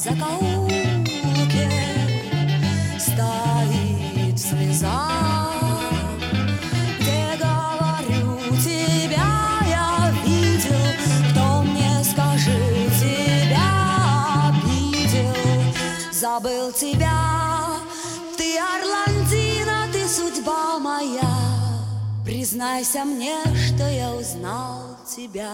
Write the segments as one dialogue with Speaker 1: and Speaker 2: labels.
Speaker 1: закоулке стоит в слезах, где, говорю, тебя я видел. Кто мне, скажи, тебя обидел? Забыл тебя, ты Орландина, ты судьба моя. Признайся мне, что я узнал тебя.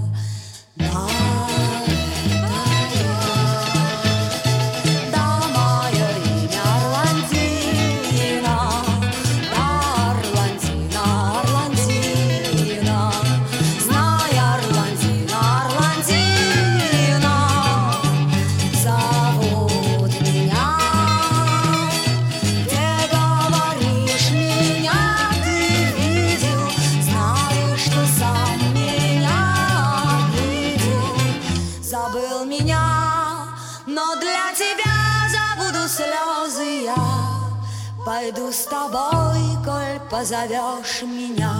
Speaker 1: Забыл меня, но для тебя забуду слезы я. Пойду с тобой, коль позовешь меня.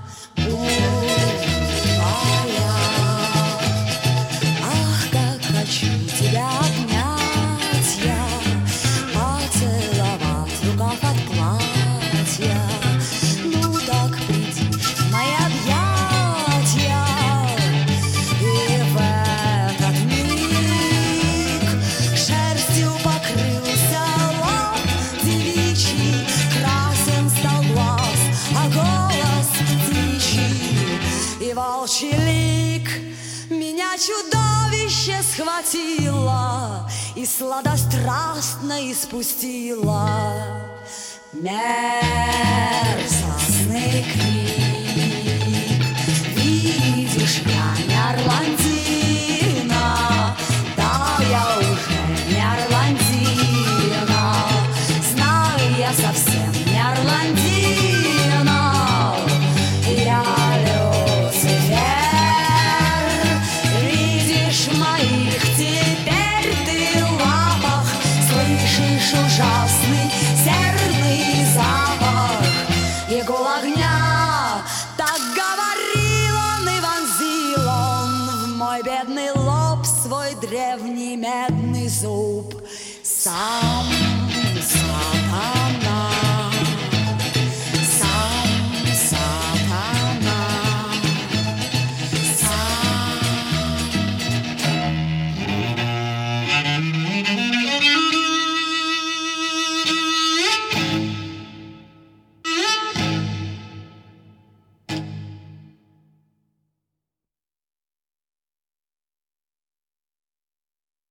Speaker 1: Ах, как хочу тебя обнять я, поцеловать в рукав от платья. Ну так приди в мои объятия, и в этот миг шерстью покрылся лоб девичий, красен стал глаз, а голос птичий и волчий лик. Меня чудовище схватило и сладострастно испустило мерзостный крик. Видишь, я не Орландина, да, я уже не Орландина. Знаю, я совсем не Орландина, я Люцифер. Видишь, в моих теперь ты лапах слышишь ужасный серный запах игл огня. Так говорил он и вонзил он в мой бедный лоб свой древний медный зуб. Сам